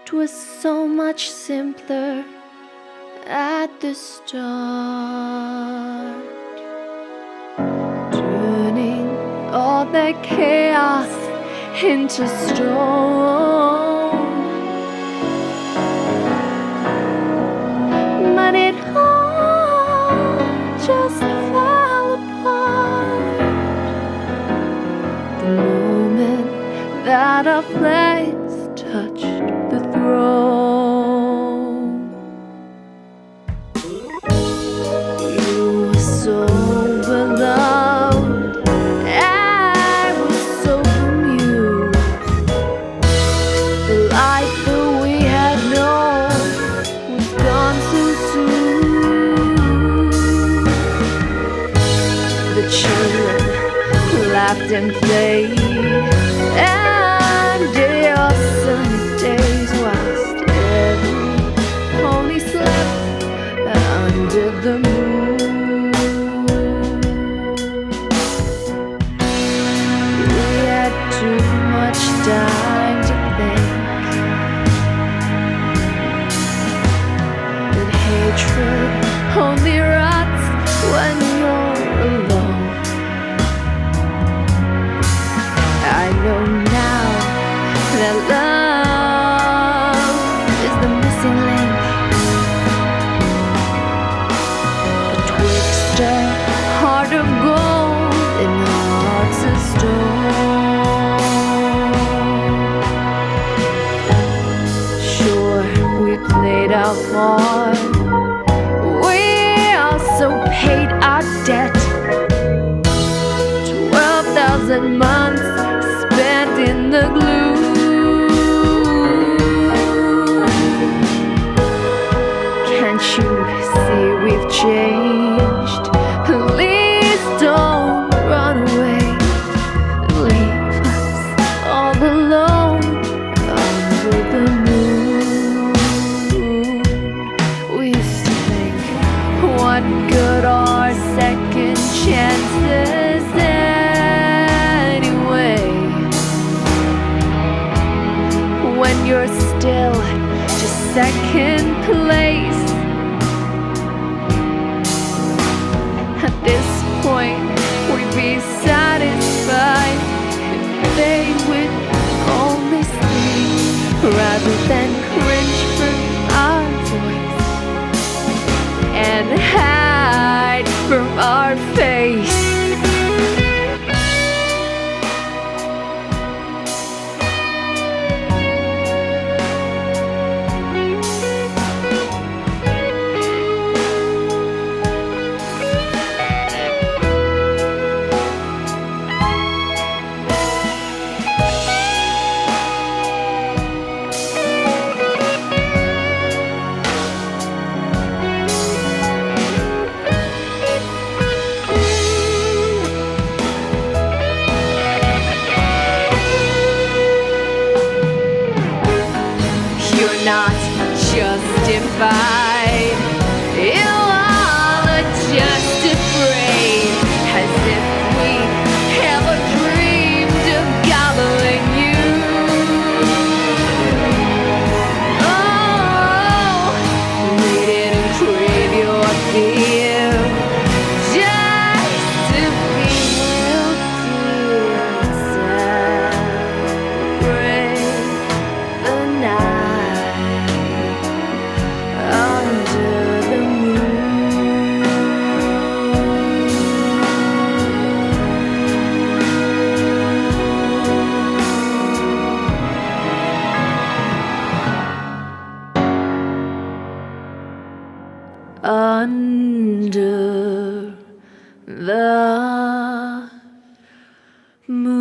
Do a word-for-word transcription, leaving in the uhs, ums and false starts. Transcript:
'twas so much simpler at the start, turning all that chaos into stone. But it all just fell apart the moment that our flags touched the throne. You were so beloved, I was so bemused. The life that we had known was gone so soon. The children laughed and played, and our sunny days whilst every pony slept under the moon. We had too much time to think that hatred only rots when you're alone. I know now that love is the missing link betwixt a heart of gold and hearts of stone. Sure, we played our part, we also paid our debt. Twelve thousand months spent in the glue. Can't you see we've changed? Please don't run away, leave us all alone under the moon. We used to think, what good are second chances anyway, when you're still just second place? At this point, we'd be satisfied if they would only speak rather than cringe from our voice and hide from our face. You're not justified, you all are just afraid, as if we ever dreamed of gobbling you. Oh, we didn't crave your fear just to be able to celebrate the night under the moon. Under the moon.